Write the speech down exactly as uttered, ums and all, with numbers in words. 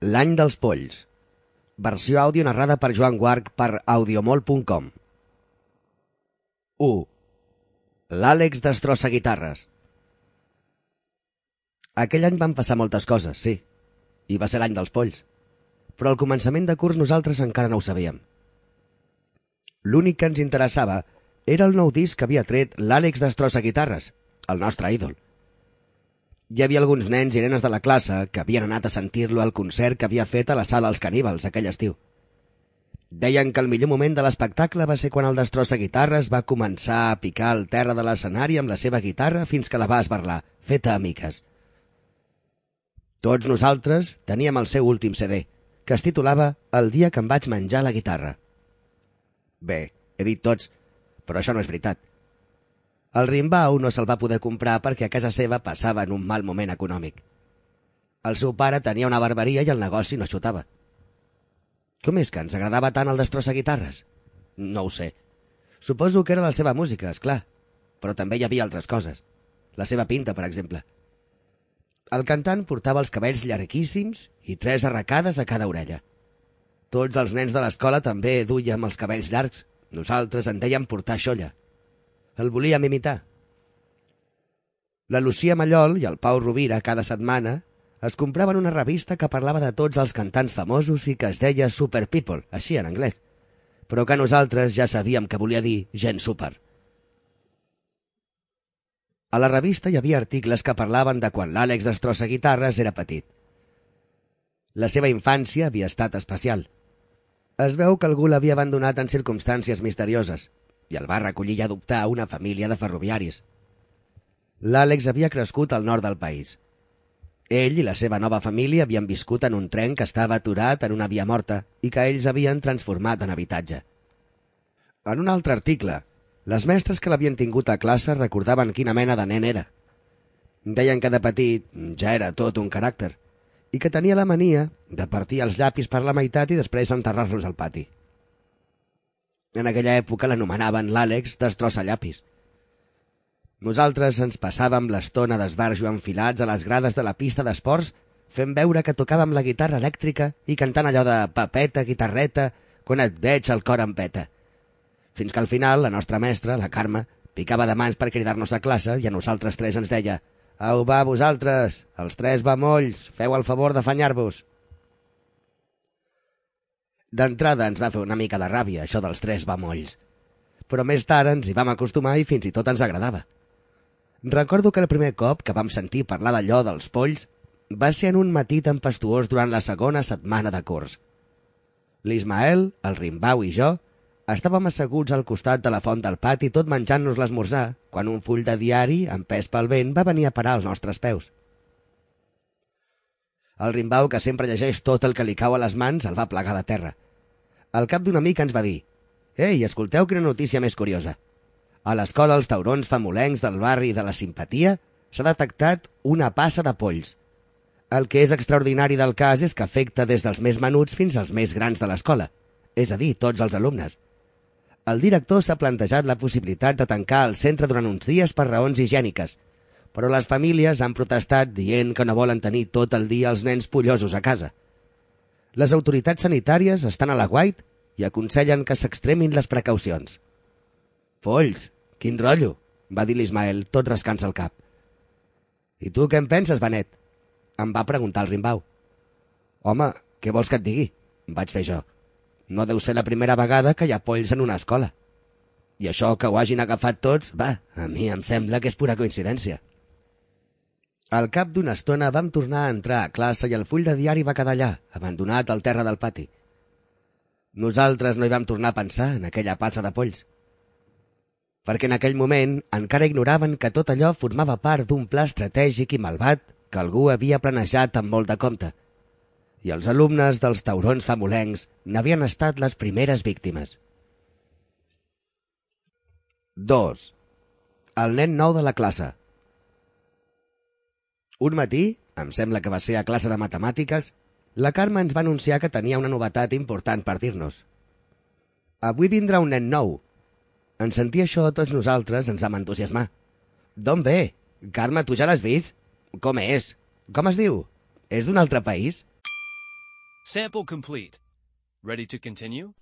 L'any dels polls. Versió àudio narrada per Joan Guarch per audiomol punt com. u. L'Àlex destrossa guitarres. Aquell any van passar moltes coses, sí, i va ser l'any dels polls. Però al començament de curs nosaltres encara no ho sabíem. L'únic que ens interessava era el nou disc que havia tret l'Àlex destrossa guitarres, el nostre ídol. Hi havia alguns nens i nenes de la classe que havien anat a sentir-lo al concert que havia fet a la sala Els Caníbals aquell estiu. Deien que el millor moment de l'espectacle va ser quan el destrossa guitarres va començar a picar el terra de l'escenari amb la seva guitarra fins que la va esberlar, feta a miques. Tots nosaltres teníem el seu últim C D, que es titulava El dia que em vaig menjar la guitarra. Bé, he dit tots, però això no és veritat. El Rimbaud no se'l va poder comprar perquè a casa seva passava en un mal moment econòmic. El seu pare tenia una barberia i el negoci no xutava. Com és que ens agradava tant el destrossa guitarres? No ho sé. Suposo que era la seva música, és clar, però també hi havia altres coses. La seva pinta, per exemple. El cantant portava els cabells llarguíssims i tres arracades a cada orella. Tots els nens de l'escola també duien els cabells llargs. Nosaltres en dèiem portar xolla. El volíem imitar. La Lucía Mallol i el Pau Rovira cada setmana es compraven una revista que parlava de tots els cantants famosos i que es deia Super People, així en anglès, però que nosaltres ja sabíem que volia dir gent super. A la revista hi havia articles que parlaven de quan l'Àlex destrossa guitarres era petit. La seva infància havia estat especial. Es veu que algú l'havia abandonat en circumstàncies misterioses i el va recollir i adoptar una família de ferroviaris. L'Àlex havia crescut al nord del país. Ell i la seva nova família havien viscut en un tren que estava aturat en una via morta i que ells havien transformat en habitatge. En un altre article, les mestres que l'havien tingut a classe recordaven quina mena de nen era. Deien que de petit ja era tot un caràcter i que tenia la mania de partir els llapis per la meitat i després enterrar-los al pati. En aquella època l'anomenaven l'Àlex destrossa llapis. Nosaltres ens passàvem l'estona d'esbarjo enfilats a les grades de la pista d'esports fent veure que tocàvem la guitarra elèctrica i cantant allò de papeta, guitarreta, quan et veig el cor em peta. Fins que al final la nostra mestra, la Carme, picava de mans per cridar-nos a classe i a nosaltres tres ens deia «Au va, vosaltres, els tres bemolls, feu el favor d'afanyar-vos». D'entrada ens va fer una mica de ràbia, això dels tres bemolls. Però més tard ens hi vam acostumar i fins i tot ens agradava. Recordo que el primer cop que vam sentir parlar d'allò dels polls va ser en un matí tempestuós durant la segona setmana de curs. L'Ismael, el Rimbaud i jo estàvem asseguts al costat de la font del pati tot menjant-nos l'esmorzar quan un full de diari, empès pel vent, va venir a parar als nostres peus. El Rimbaud, que sempre llegeix tot el que li cau a les mans, el va plegar de terra. Al cap d'una mica ens va dir «Ei, escolteu quina notícia més curiosa. A l'escola Els Taurons Famolencs del barri de la Simpatia s'ha detectat una passa de polls. El que és extraordinari del cas és que afecta des dels més menuts fins als més grans de l'escola, és a dir, tots els alumnes. El director s'ha plantejat la possibilitat de tancar el centre durant uns dies per raons higièniques, però les famílies han protestat dient que no volen tenir tot el dia els nens pollosos a casa. Les autoritats sanitàries estan a l'aguait i aconsellen que s'extremin les precaucions. «Polls, quin rotllo», va dir l'Ismael, tot rascant-se el cap. «I tu què en penses, Benet?», em va preguntar el Rimbaud. «Home, què vols que et digui?», vaig fer jo. «No deu ser la primera vegada que hi ha polls en una escola. I això que ho hagin agafat tots, va, a mi em sembla que és pura coincidència». Al cap d'una estona vam tornar a entrar a classe i el full de diari va quedar allà, abandonat al terra del pati. Nosaltres no hi vam tornar a pensar en aquella passa de polls, perquè en aquell moment encara ignoraven que tot allò formava part d'un pla estratègic i malvat que algú havia planejat amb molt de compte, i els alumnes dels Taurons Famolencs n'havien estat les primeres víctimes. dos. El nen nou de la classe. Un matí, em sembla que va ser a classe de matemàtiques, la Carme ens va anunciar que tenia una novetat important per dir-nos. «Avui vindrà un nen nou». En sentir això, tots nosaltres ens vam entusiasmar. «D'on ve? Carme, tu ja l'has vist? Com és? Com es diu? És d'un altre país?» Sample complete. Ready to continue?